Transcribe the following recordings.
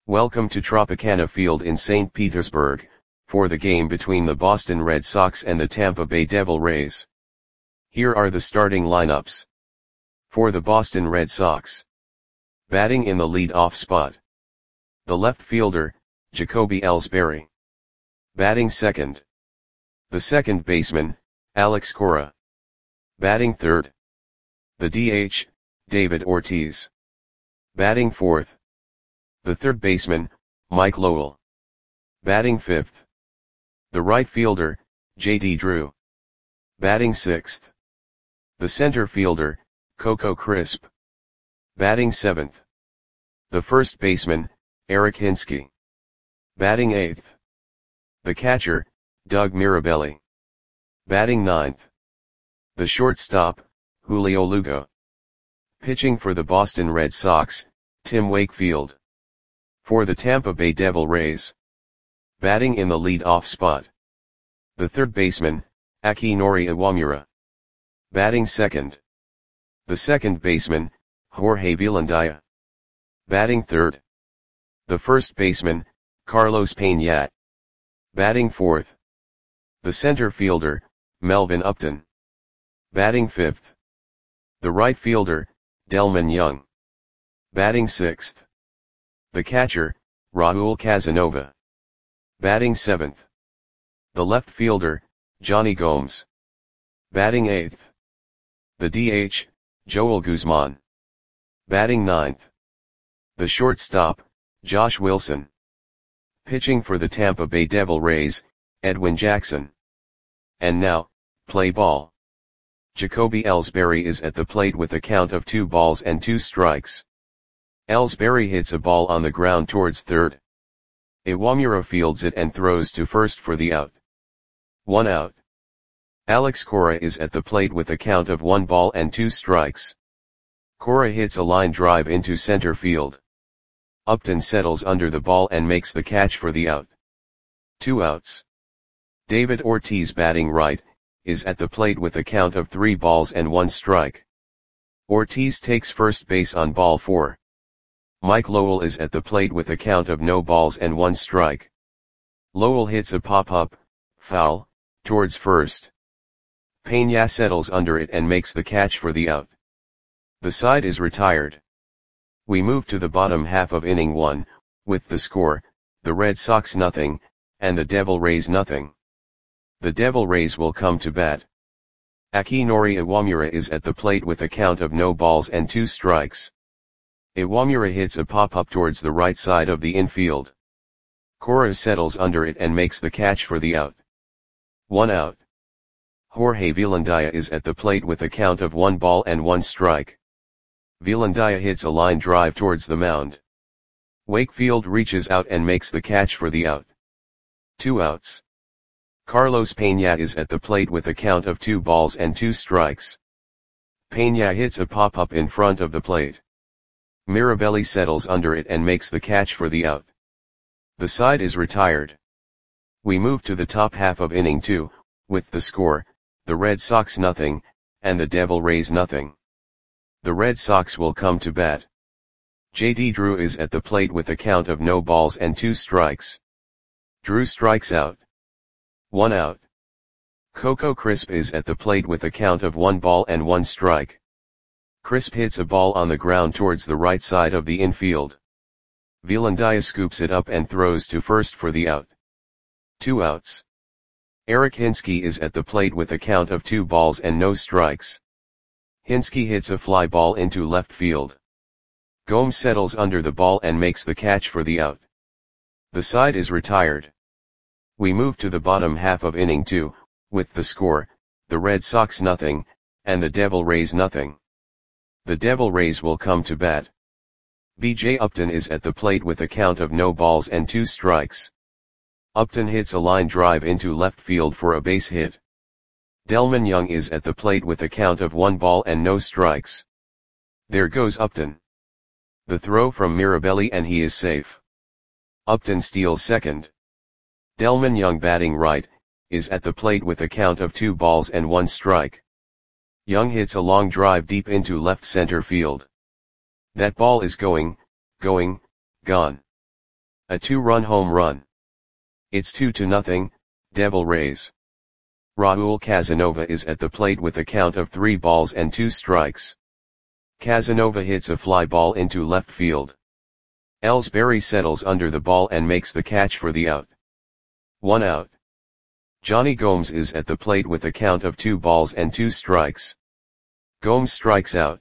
Welcome to Tropicana Field in St. Petersburg, for the game between the Boston Red Sox and the Tampa Bay Devil Rays. Here are the starting lineups. For the Boston Red Sox. Batting in the lead-off spot. The left fielder, Jacoby Ellsbury. Batting second. The second baseman, Alex Cora. Batting third. The DH, David Ortiz. Batting fourth. The third baseman, Mike Lowell. Batting fifth. The right fielder, J.D. Drew. Batting sixth. The center fielder, Coco Crisp. Batting seventh. The first baseman, Eric Hinske. Batting eighth. The catcher, Doug Mirabelli. Batting ninth. The shortstop, Julio Lugo. Pitching for the Boston Red Sox, Tim Wakefield. For the Tampa Bay Devil Rays. Batting in the lead-off spot. The third baseman, Akinori Iwamura. Batting second. The second baseman, Jorge Villandia. Batting third. The first baseman, Carlos Peña. Batting fourth. The center fielder, Melvin Upton. Batting fifth. The right fielder, Delmon Young. Batting sixth. The catcher, Raul Casanova. Batting seventh. The left fielder, Johnny Gomes. Batting eighth. The DH, Joel Guzman. Batting ninth. The shortstop, Josh Wilson. Pitching for the Tampa Bay Devil Rays, Edwin Jackson. And now, play ball. Jacoby Ellsbury is at the plate with a count of 2 strikes. Ellsbury hits a ball on the ground towards third. Iwamura fields it and throws to first for the out. 1 out. Alex Cora is at the plate with a count of 1 strikes. Cora hits a line drive into center field. Upton settles under the ball and makes the catch for the out. 2 outs. David Ortiz, batting right, is at the plate with a count of 3 strike. Ortiz takes first base on ball 4. Mike Lowell is at the plate with a count of 0 strike. Lowell hits a pop-up, foul, towards first. Peña settles under it and makes the catch for the out. The side is retired. We move to the bottom half of inning 1, with the score, the Red Sox 0, and the Devil Rays 0. The Devil Rays will come to bat. Akinori Iwamura is at the plate with a count of 0 strikes. Iwamura hits a pop-up towards the right side of the infield. Cora settles under it and makes the catch for the out. 1 out. Jorge Villandia is at the plate with a count of 1 strike. Villandia hits a line drive towards the mound. Wakefield reaches out and makes the catch for the out. 2 outs. Carlos Peña is at the plate with a count of 2 strikes. Peña hits a pop-up in front of the plate. Mirabelli settles under it and makes the catch for the out. The side is retired. We move to the top half of inning 2, with the score, the Red Sox 0, and the Devil Rays 0. The Red Sox will come to bat. J.D. Drew is at the plate with a count of 0 strikes. Drew strikes out. 1 out. Coco Crisp is at the plate with a count of 1 strike. Crisp hits a ball on the ground towards the right side of the infield. Villandia scoops it up and throws to first for the out. 2 outs. Eric Hinske is at the plate with a count of 2 strikes. Hinske hits a fly ball into left field. Gomes settles under the ball and makes the catch for the out. The side is retired. We move to the bottom half of inning 2, with the score, the Red Sox 0, and the Devil Rays 0. The Devil Rays will come to bat. B.J. Upton is at the plate with a count of 0 strikes. Upton hits a line drive into left field for a base hit. Delmon Young is at the plate with a count of 1 strikes. There goes Upton. The throw from Mirabelli and he is safe. Upton steals second. Delmon Young, batting right, is at the plate with a count of 2 strike. Young hits a long drive deep into left center field. That ball is gone. A 2-run home run. It's 2-0, Devil Rays. Raul Casanova is at the plate with a count of 3 balls and 2 strikes. Casanova hits a fly ball into left field. Ellsbury settles under the ball and makes the catch for the out. 1 out. Johnny Gomes is at the plate with a count of 2 balls and 2 strikes. Gomes strikes out.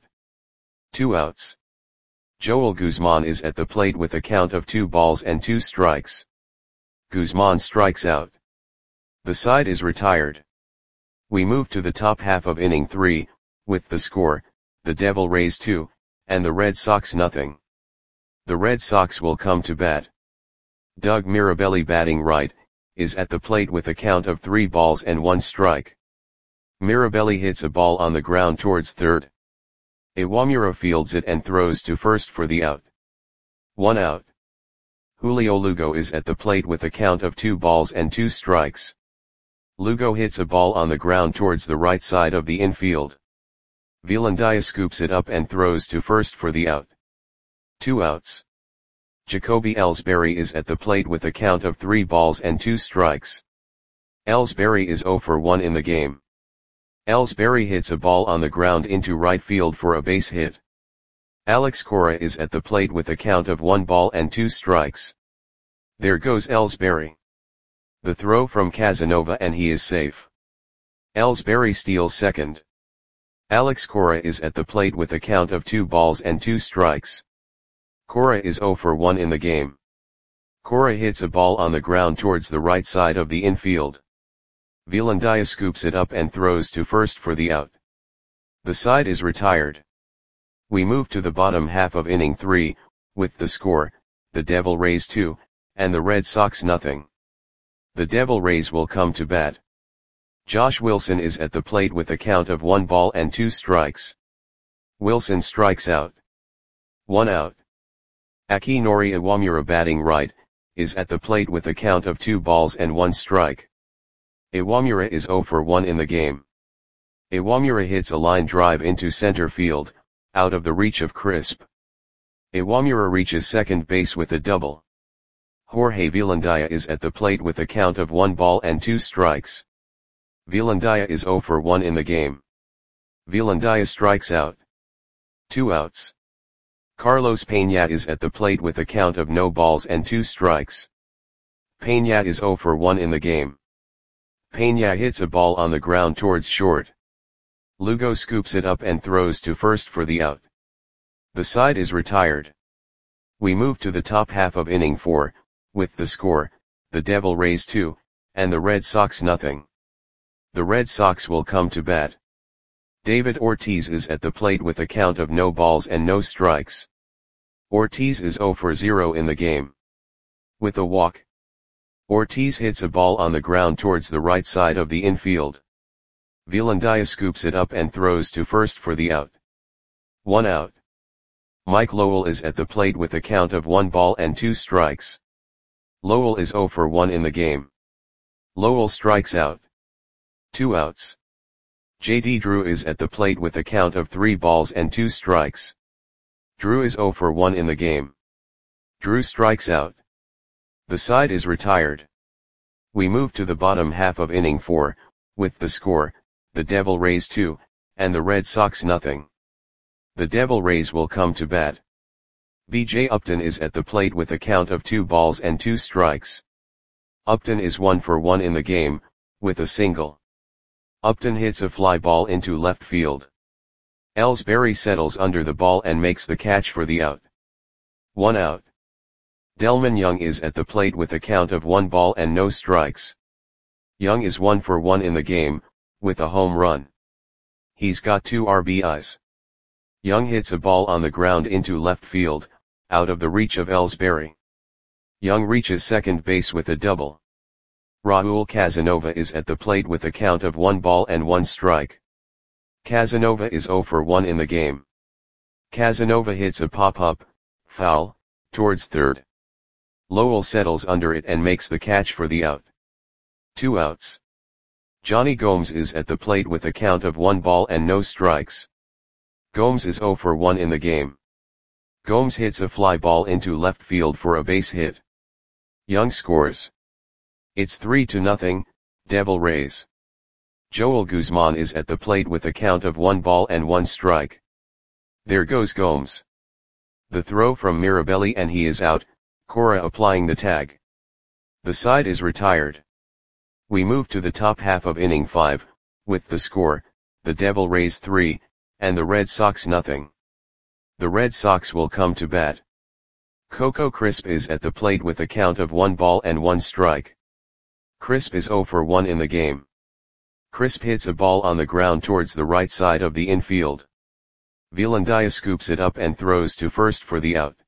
2 outs. Joel Guzman is at the plate with a count of 2 balls and 2 strikes. Guzman strikes out. The side is retired. We move to the top half of inning 3, with the score, the Devil Rays 2, and the Red Sox nothing. The Red Sox will come to bat. Doug Mirabelli, batting right, is at the plate with a count of 3 balls and 1 strike. Mirabelli hits a ball on the ground towards third. Iwamura fields it and throws to first for the out. 1 out. Julio Lugo is at the plate with a count of 2 balls and 2 strikes. Lugo hits a ball on the ground towards the right side of the infield. Velandia scoops it up and throws to first for the out. 2 outs. Jacoby Ellsbury is at the plate with a count of 3 balls and 2 strikes. Ellsbury is 0 for 1 in the game. Ellsbury hits a ball on the ground into right field for a base hit. Alex Cora is at the plate with a count of 1 ball and 2 strikes. There goes Ellsbury. The throw from Casanova and he is safe. Ellsbury steals second. Alex Cora is at the plate with a count of 2 balls and 2 strikes. Cora is 0 for 1 in the game. Cora hits a ball on the ground towards the right side of the infield. Velandia scoops it up and throws to first for the out. The side is retired. We move to the bottom half of inning 3, with the score, the Devil Rays 2, and the Red Sox nothing. The Devil Rays will come to bat. Josh Wilson is at the plate with a count of 1 ball and 2 strikes. Wilson strikes out. 1 out. Akinori Iwamura, batting right, is at the plate with a count of 2 balls and 1 strike. Iwamura is 0 for 1 in the game. Iwamura hits a line drive into center field, out of the reach of Crisp. Iwamura reaches second base with a double. Jorge Velandia is at the plate with a count of 1 ball and 2 strikes. Velandia is 0 for 1 in the game. Velandia strikes out. 2 outs. Carlos Peña is at the plate with a count of no balls and 2 strikes. Peña is 0 for 1 in the game. Peña hits a ball on the ground towards short. Lugo scoops it up and throws to first for the out. The side is retired. We move to the top half of inning 4, with the score, the Devil Rays 2, and the Red Sox nothing. The Red Sox will come to bat. David Ortiz is at the plate with a count of no balls and no strikes. Ortiz is 0 for 0 in the game. With a walk, Ortiz hits a ball on the ground towards the right side of the infield. Velandia scoops it up and throws to first for the out. 1 out. Mike Lowell is at the plate with a count of 1 ball and 2 strikes. Lowell is 0 for 1 in the game. Lowell strikes out. 2 outs. J.D. Drew is at the plate with a count of 3 balls and 2 strikes. Drew is 0 for 1 in the game. Drew strikes out. The side is retired. We move to the bottom half of inning 4, with the score, the Devil Rays 2, and the Red Sox nothing. The Devil Rays will come to bat. B.J. Upton is at the plate with a count of 2 balls and 2 strikes. Upton is 1 for 1 in the game, with a single. Upton hits a fly ball into left field. Ellsbury settles under the ball and makes the catch for the out. 1 out. Delmon Young is at the plate with a count of 1 ball and no strikes. Young is 1 for 1 in the game, with a home run. He's got 2 RBIs. Young hits a ball on the ground into left field, out of the reach of Ellsbury. Young reaches second base with a double. Raul Casanova is at the plate with a count of 1 ball and 1 strike. Casanova is 0 for 1 in the game. Casanova hits a pop-up, foul, towards third. Lowell settles under it and makes the catch for the out. 2 outs. Johnny Gomes is at the plate with a count of 1 ball and no strikes. Gomes is 0 for 1 in the game. Gomes hits a fly ball into left field for a base hit. Young scores. It's 3-0, Devil Rays. Joel Guzman is at the plate with a count of 1 ball and 1 strike. There goes Gomes. The throw from Mirabelli and he is out, Cora applying the tag. The side is retired. We move to the top half of inning 5, with the score, the Devil Rays 3, and the Red Sox nothing. The Red Sox will come to bat. Coco Crisp is at the plate with a count of 1 ball and 1 strike. Crisp is 0 for 1 in the game. Crisp hits a ball on the ground towards the right side of the infield. Velandia scoops it up and throws to first for the out.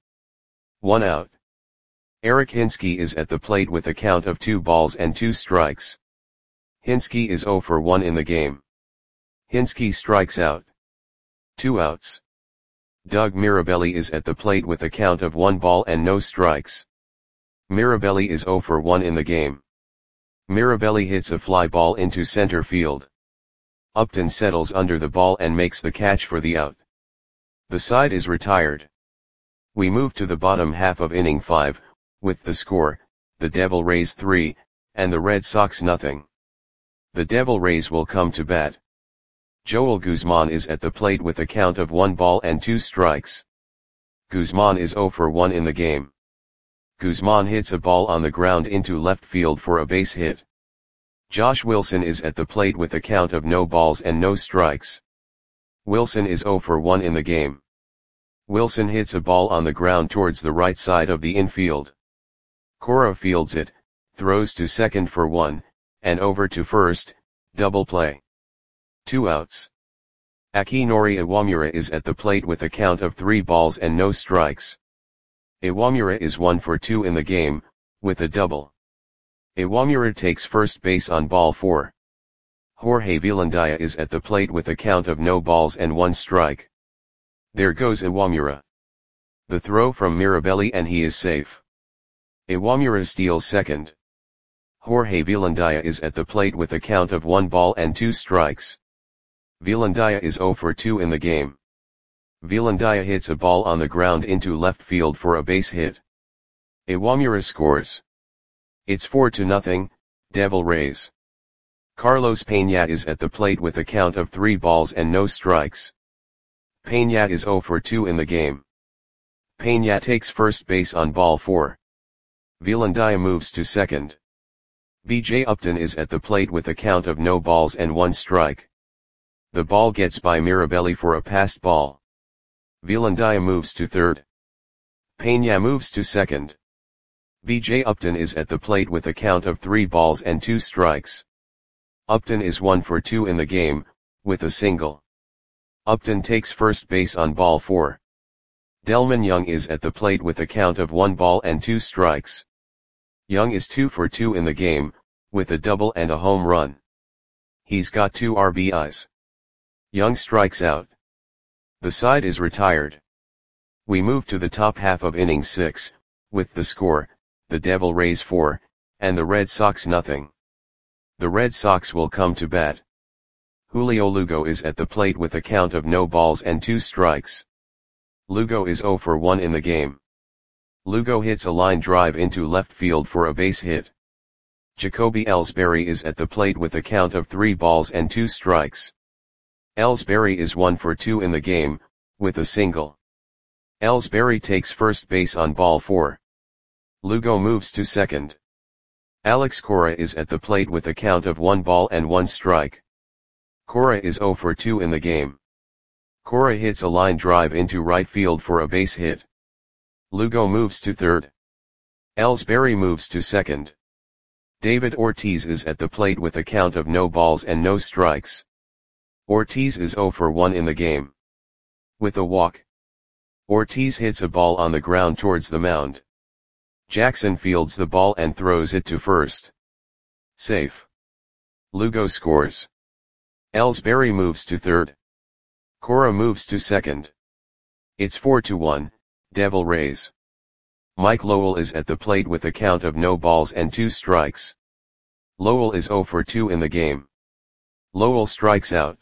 1 out. Eric Hinske is at the plate with a count of 2 balls and 2 strikes. Hinske is 0 for 1 in the game. Hinske strikes out. 2 outs. Doug Mirabelli is at the plate with a count of 1 ball and no strikes. Mirabelli is 0 for 1 in the game. Mirabelli hits a fly ball into center field. Upton settles under the ball and makes the catch for the out. The side is retired. We move to the bottom half of inning 5, with the score, the Devil Rays 3, and the Red Sox nothing. The Devil Rays will come to bat. Joel Guzman is at the plate with a count of 1 ball and 2 strikes. Guzman is 0 for 1 in the game. Guzman hits a ball on the ground into left field for a base hit. Josh Wilson is at the plate with a count of no balls and no strikes. Wilson is 0 for 1 in the game. Wilson hits a ball on the ground towards the right side of the infield. Cora fields it, throws to second for 1, and over to first, double play. 2 outs. Akinori Iwamura is at the plate with a count of 3 balls and no strikes. Iwamura is 1 for 2 in the game, with a double. Iwamura takes first base on ball 4. Jorge Velandia is at the plate with a count of no balls and 1 strike. There goes Iwamura. The throw from Mirabelli and he is safe. Iwamura steals second. Jorge Velandia is at the plate with a count of 1 ball and 2 strikes. Velandia is 0 for 2 in the game. Velandia hits a ball on the ground into left field for a base hit. Iwamura scores. It's 4-0, Devil Rays. Carlos Peña is at the plate with a count of 3 balls and no strikes. Peña is 0 for 2 in the game. Peña takes first base on ball 4. Velandia moves to second. B.J. Upton is at the plate with a count of no balls and 1 strike. The ball gets by Mirabelli for a passed ball. Velandia moves to third. Peña moves to second. B.J. Upton is at the plate with a count of 3 balls and 2 strikes. Upton is 1 for 2 in the game, with a single. Upton takes first base on ball 4. Delmon Young is at the plate with a count of 1 ball and 2 strikes. Young is 2 for 2 in the game, with a double and a home run. He's got 2 RBIs. Young strikes out. The side is retired. We move to the top half of inning 6, with the score, the Devil Rays 4, and the Red Sox nothing. The Red Sox will come to bat. Julio Lugo is at the plate with a count of no balls and 2 strikes. Lugo is 0 for 1 in the game. Lugo hits a line drive into left field for a base hit. Jacoby Ellsbury is at the plate with a count of 3 balls and 2 strikes. Ellsbury is 1 for 2 in the game, with a single. Ellsbury takes first base on ball 4. Lugo moves to second. Alex Cora is at the plate with a count of 1 ball and 1 strike. Cora is 0 for 2 in the game. Cora hits a line drive into right field for a base hit. Lugo moves to third. Ellsbury moves to second. David Ortiz is at the plate with a count of no balls and no strikes. Ortiz is 0 for 1 in the game. With a walk. Ortiz hits a ball on the ground towards the mound. Jackson fields the ball and throws it to first. Safe. Lugo scores. Ellsbury moves to third. Cora moves to second. It's 4-1, Devil Rays. Mike Lowell is at the plate with a count of no balls and 2 strikes. Lowell is 0 for 2 in the game. Lowell strikes out.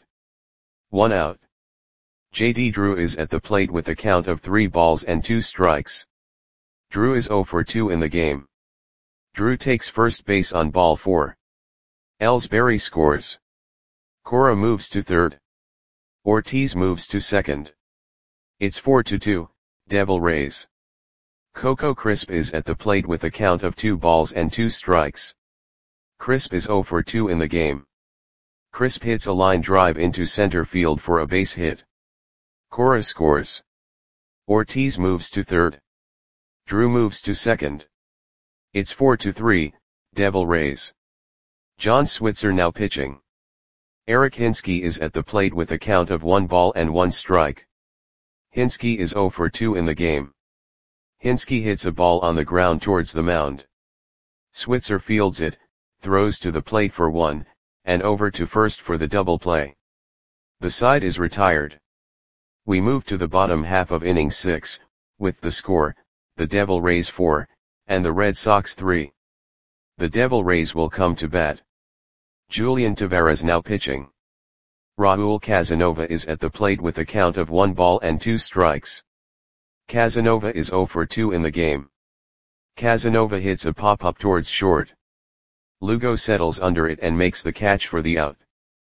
1 out. J.D. Drew is at the plate with a count of 3 balls and 2 strikes. Drew is 0 for 2 in the game. Drew takes first base on ball 4. Ellsbury scores. Cora moves to third. Ortiz moves to second. It's 4-2, Devil Rays. Coco Crisp is at the plate with a count of 2 balls and 2 strikes. Crisp is 0 for 2 in the game. Crisp hits a line drive into center field for a base hit. Cora scores. Ortiz moves to third. Drew moves to second. It's 4-3, Devil Rays. John Switzer now pitching. Eric Hinske is at the plate with a count of 1 ball and 1 strike. Hinske is 0 for 2 in the game. Hinske hits a ball on the ground towards the mound. Switzer fields it, throws to the plate for 1, and over to first for the double play. The side is retired. We move to the bottom half of inning 6, with the score, the Devil Rays 4, and the Red Sox 3. The Devil Rays will come to bat. Julian Taveras now pitching. Raul Casanova is at the plate with a count of 1 ball and 2 strikes. Casanova is 0 for 2 in the game. Casanova hits a pop-up towards short. Lugo settles under it and makes the catch for the out.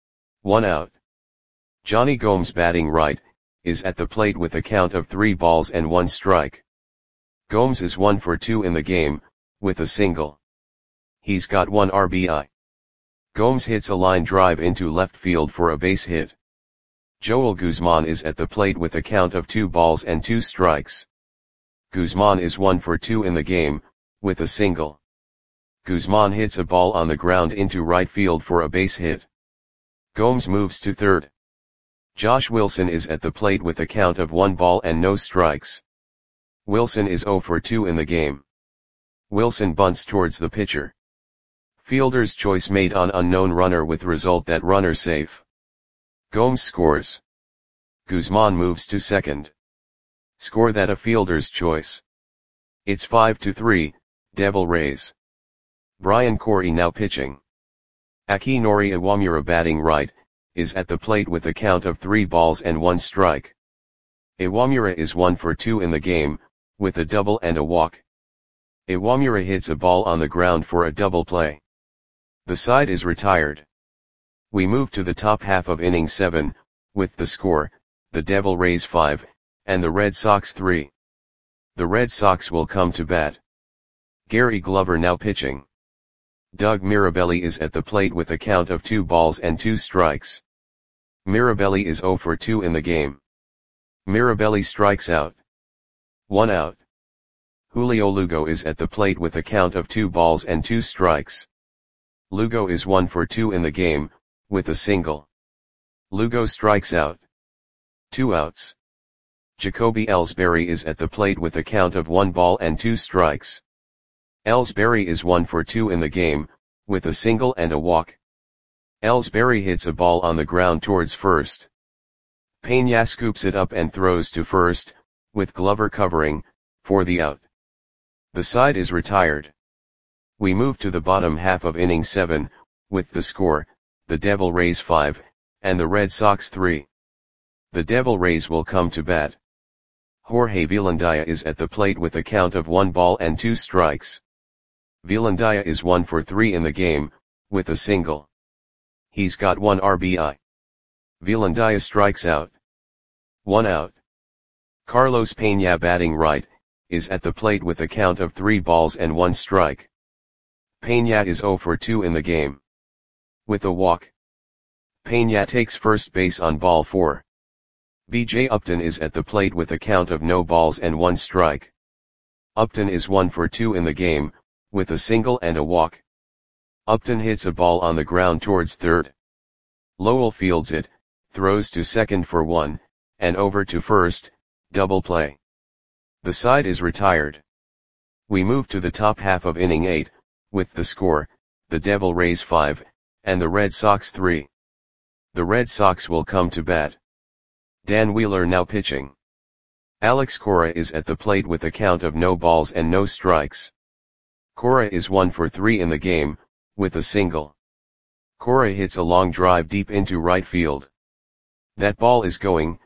1 out. Johnny Gomes batting right, is at the plate with a count of 3 balls and 1 strike. Gomes is 1 for 2 in the game, with a single. He's got 1 RBI. Gomes hits a line drive into left field for a base hit. Joel Guzman is at the plate with a count of 2 balls and 2 strikes. Guzman is 1 for 2 in the game, with a single. Guzman hits a ball on the ground into right field for a base hit. Gomes moves to third. Josh Wilson is at the plate with a count of 1 ball and no strikes. Wilson is 0 for 2 in the game. Wilson bunts towards the pitcher. Fielder's choice made on unknown runner with result that runner safe. Gomes scores. Guzman moves to second. Score that a fielder's choice. It's 5-3, Devil Rays. Brian Corey now pitching. Akinori Iwamura batting right, is at the plate with a count of 3 balls and 1 strike. Iwamura is 1 for 2 in the game, with a double and a walk. Iwamura hits a ball on the ground for a double play. The side is retired. We move to the top half of inning 7, with the score, the Devil Rays 5, and the Red Sox 3. The Red Sox will come to bat. Gary Glover now pitching. Doug Mirabelli is at the plate with a count of 2 balls and 2 strikes. Mirabelli is 0 for 2 in the game. Mirabelli strikes out. 1 out. Julio Lugo is at the plate with a count of 2 balls and 2 strikes. Lugo is 1 for 2 in the game, with a single. Lugo strikes out. 2 outs. Jacoby Ellsbury is at the plate with a count of 1 ball and 2 strikes. Ellsbury is 1 for 2 in the game, with a single and a walk. Ellsbury hits a ball on the ground towards first. Peña scoops it up and throws to first, with Glover covering, for the out. The side is retired. We move to the bottom half of inning 7, with the score, the Devil Rays 5, and the Red Sox 3. The Devil Rays will come to bat. Jorge Velandia is at the plate with a count of 1 ball and 2 strikes. Velandia is 1 for 3 in the game, with a single. He's got 1 RBI. Velandia strikes out. 1 out. Carlos Peña batting right, is at the plate with a count of 3 balls and 1 strike. Peña is 0 for 2 in the game. With a walk. Peña takes first base on ball 4. B.J. Upton is at the plate with a count of no balls and 1 strike. Upton is 1 for 2 in the game, with a single and a walk. Upton hits a ball on the ground towards third. Lowell fields it, throws to second for 1, and over to first, double play. The side is retired. We move to the top half of inning 8, with the score, the Devil Rays 5, and the Red Sox 3. The Red Sox will come to bat. Dan Wheeler now pitching. Alex Cora is at the plate with a count of no balls and no strikes. Cora is 1 for 3 in the game, with a single. Cora hits a long drive deep into right field. That ball is gone.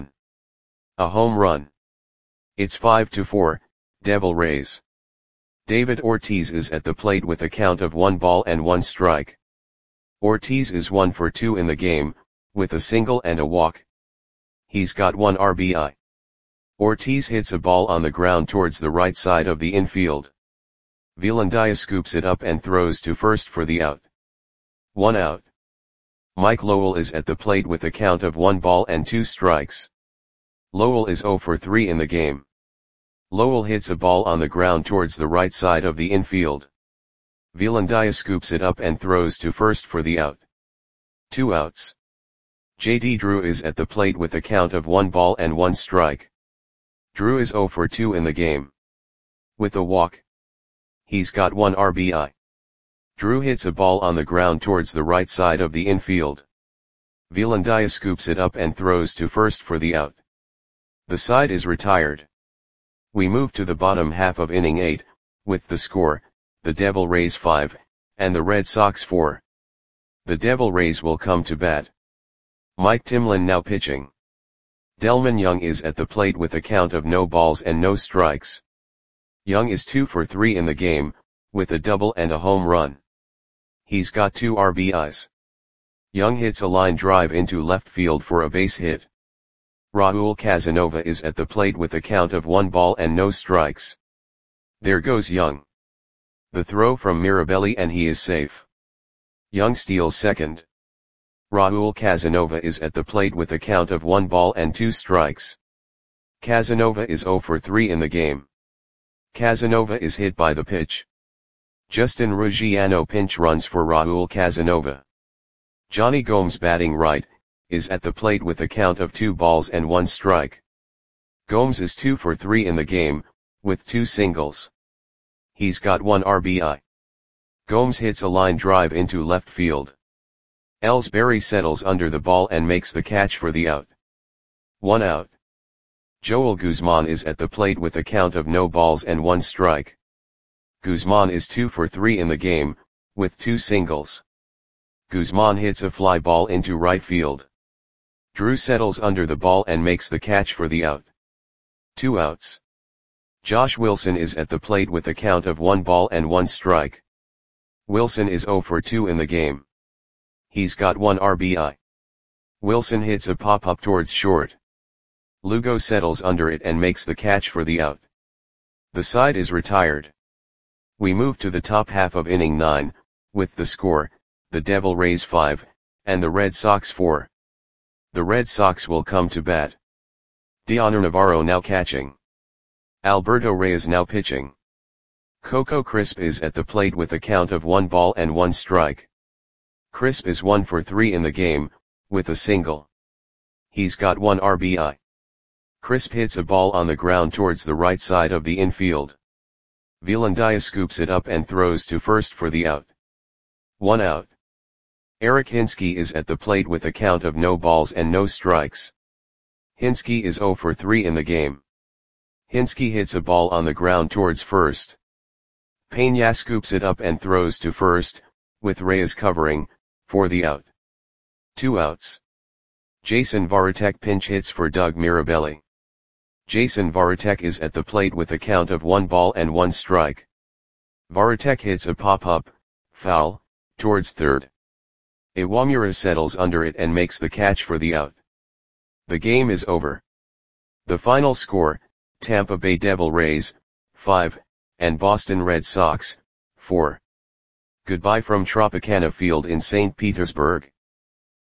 A home run. It's 5-4, Devil Rays. David Ortiz is at the plate with a count of 1 ball and 1 strike. Ortiz is 1 for 2 in the game, with a single and a walk. He's got 1 RBI. Ortiz hits a ball on the ground towards the right side of the infield. Vilandia scoops it up and throws to first for the out. 1 out. Mike Lowell is at the plate with a count of 1 ball and 2 strikes. Lowell is 0 for 3 in the game. Lowell hits a ball on the ground towards the right side of the infield. Vilandia scoops it up and throws to first for the out. 2 outs. J.D. Drew is at the plate with a count of 1 ball and 1 strike. Drew is 0 for 2 in the game. With a walk. He's got 1 RBI. Drew hits a ball on the ground towards the right side of the infield. Vilandia scoops it up and throws to first for the out. The side is retired. We move to the bottom half of inning 8, with the score, the Devil Rays 5, and the Red Sox 4. The Devil Rays will come to bat. Mike Timlin now pitching. Delman Young is at the plate with a count of no balls and no strikes. Young is 2 for 3 in the game, with a double and a home run. He's got 2 RBIs. Young hits a line drive into left field for a base hit. Raul Casanova is at the plate with a count of 1 ball and no strikes. There goes Young. The throw from Mirabelli and he is safe. Young steals second. Raul Casanova is at the plate with a count of 1 ball and 2 strikes. Casanova is 0 for 3 in the game. Casanova is hit by the pitch. Justin Ruggiano pinch runs for Raul Casanova. Johnny Gomes batting right, is at the plate with a count of 2 balls and 1 strike. Gomes is 2 for 3 in the game, with 2 singles. He's got 1 RBI. Gomes hits a line drive into left field. Ellsbury settles under the ball and makes the catch for the out. 1 out. Joel Guzman is at the plate with a count of no balls and 1 strike. Guzman is 2 for 3 in the game, with 2 singles. Guzman hits a fly ball into right field. Drew settles under the ball and makes the catch for the out. 2 outs. Josh Wilson is at the plate with a count of 1 ball and 1 strike. Wilson is 0 for 2 in the game. He's got 1 RBI. Wilson hits a pop-up towards short. Lugo settles under it and makes the catch for the out. The side is retired. We move to the top half of inning 9, with the score, the Devil Rays 5, and the Red Sox 4. The Red Sox will come to bat. Dioner Navarro now catching. Alberto Reyes now pitching. Coco Crisp is at the plate with a count of 1 ball and 1 strike. Crisp is 1 for 3 in the game, with a single. He's got 1 RBI. Crisp hits a ball on the ground towards the right side of the infield. Vilandia scoops it up and throws to first for the out. 1 out. Eric Hinske is at the plate with a count of no balls and no strikes. Hinske is 0 for 3 in the game. Hinske hits a ball on the ground towards first. Peña scoops it up and throws to first, with Reyes covering, for the out. 2 outs. Jason Varitek pinch hits for Doug Mirabelli. Jason Varitek is at the plate with a count of 1 ball and 1 strike. Varitek hits a pop-up, foul, towards third. Iwamura settles under it and makes the catch for the out. The game is over. The final score, Tampa Bay Devil Rays, 5, and Boston Red Sox, 4. Goodbye from Tropicana Field in St. Petersburg.